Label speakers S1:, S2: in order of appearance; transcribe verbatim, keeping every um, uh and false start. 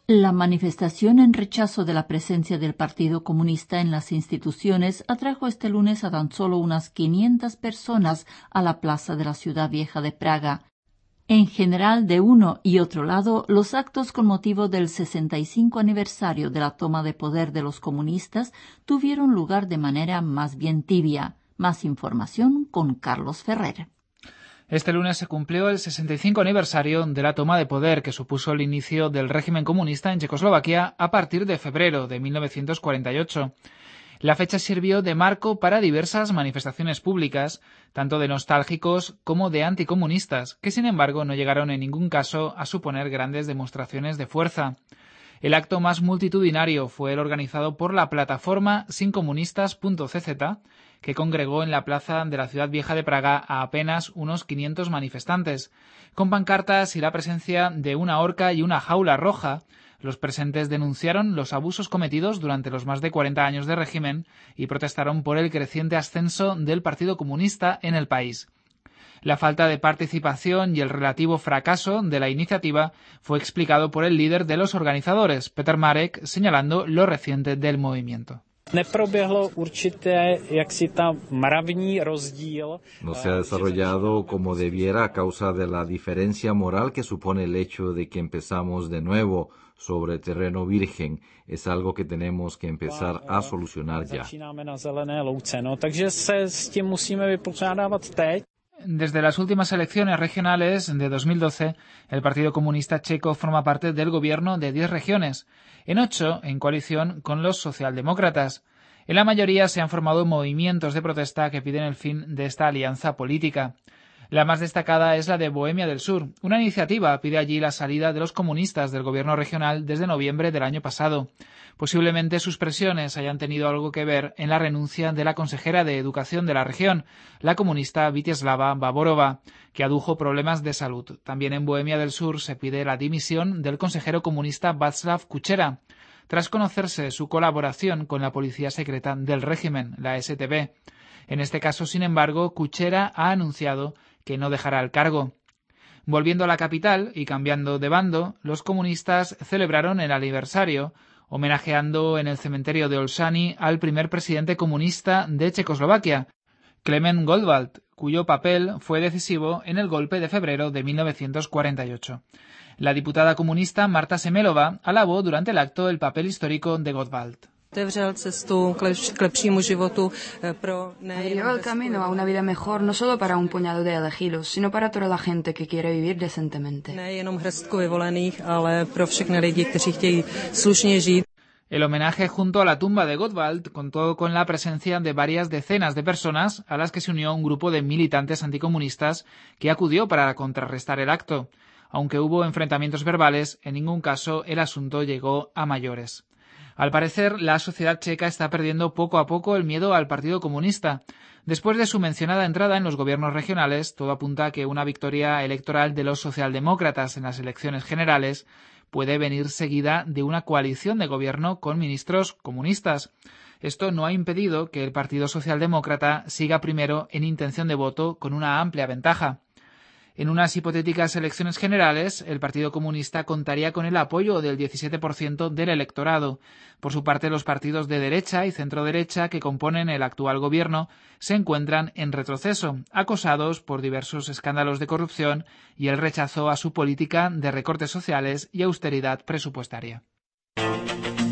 S1: La manifestación en rechazo de la presencia del Partido Comunista en las instituciones atrajo este lunes a tan solo unas quinientas personas a la plaza de la Ciudad Vieja de Praga. En general, de uno y otro lado, los actos con motivo del sesenta y cinco aniversario de la toma de poder de los comunistas tuvieron lugar de manera más bien tibia. Más información con Carlos Ferrer.
S2: Este lunes se cumplió el sesenta y cinco aniversario de la toma de poder que supuso el inicio del régimen comunista en Checoslovaquia a partir de febrero de mil novecientos cuarenta y ocho. La fecha sirvió de marco para diversas manifestaciones públicas, tanto de nostálgicos como de anticomunistas, que sin embargo no llegaron en ningún caso a suponer grandes demostraciones de fuerza. El acto más multitudinario fue el organizado por la plataforma sincomunistas punto ce zeta, que congregó en la plaza de la Ciudad Vieja de Praga a apenas unos quinientos manifestantes. Con pancartas y la presencia de una horca y una jaula roja, los presentes denunciaron los abusos cometidos durante los más de cuarenta años de régimen y protestaron por el creciente ascenso del Partido Comunista en el país. La falta de participación y el relativo fracaso de la iniciativa fue explicado por el líder de los organizadores, Petr Marek, señalando lo reciente del movimiento.
S3: No se ha desarrollado como debiera a causa de la diferencia moral que supone el hecho de que empezamos de nuevo sobre terreno virgen. Es algo que tenemos que empezar a solucionar ya.
S2: Desde las últimas elecciones regionales de dos mil doce, el Partido Comunista Checo forma parte del gobierno de diez regiones, en ocho en coalición con los socialdemócratas. En la mayoría se han formado movimientos de protesta que piden el fin de esta alianza política. La más destacada es la de Bohemia del Sur. Una iniciativa pide allí la salida de los comunistas del gobierno regional desde noviembre del año pasado. Posiblemente sus presiones hayan tenido algo que ver en la renuncia de la consejera de Educación de la región, la comunista Vítězslava Bavorova, que adujo problemas de salud. También en Bohemia del Sur se pide la dimisión del consejero comunista Václav Kučera, tras conocerse su colaboración con la policía secreta del régimen, la ese te be. En este caso, sin embargo, Kučera ha anunciado que no dejará el cargo. Volviendo a la capital y cambiando de bando, los comunistas celebraron el aniversario, homenajeando en el cementerio de Olszany al primer presidente comunista de Checoslovaquia, Klement Gottwald, cuyo papel fue decisivo en el golpe de febrero de mil novecientos cuarenta y ocho. La diputada comunista Marta Semelova alabó durante el acto el papel histórico de Gottwald.
S4: Abrió el camino a una vida mejor no solo para un puñado de elegidos, sino para toda la gente que quiere vivir decentemente.
S2: El homenaje junto a la tumba de Gottwald contó con la presencia de varias decenas de personas a las que se unió un grupo de militantes anticomunistas que acudió para contrarrestar el acto. Aunque hubo enfrentamientos verbales, en ningún caso el asunto llegó a mayores. Al parecer, la sociedad checa está perdiendo poco a poco el miedo al Partido Comunista. Después de su mencionada entrada en los gobiernos regionales, todo apunta a que una victoria electoral de los socialdemócratas en las elecciones generales puede venir seguida de una coalición de gobierno con ministros comunistas. Esto no ha impedido que el Partido Socialdemócrata siga primero en intención de voto con una amplia ventaja. En unas hipotéticas elecciones generales, el Partido Comunista contaría con el apoyo del diecisiete por ciento del electorado. Por su parte, los partidos de derecha y centroderecha que componen el actual gobierno se encuentran en retroceso, acosados por diversos escándalos de corrupción y el rechazo a su política de recortes sociales y austeridad presupuestaria.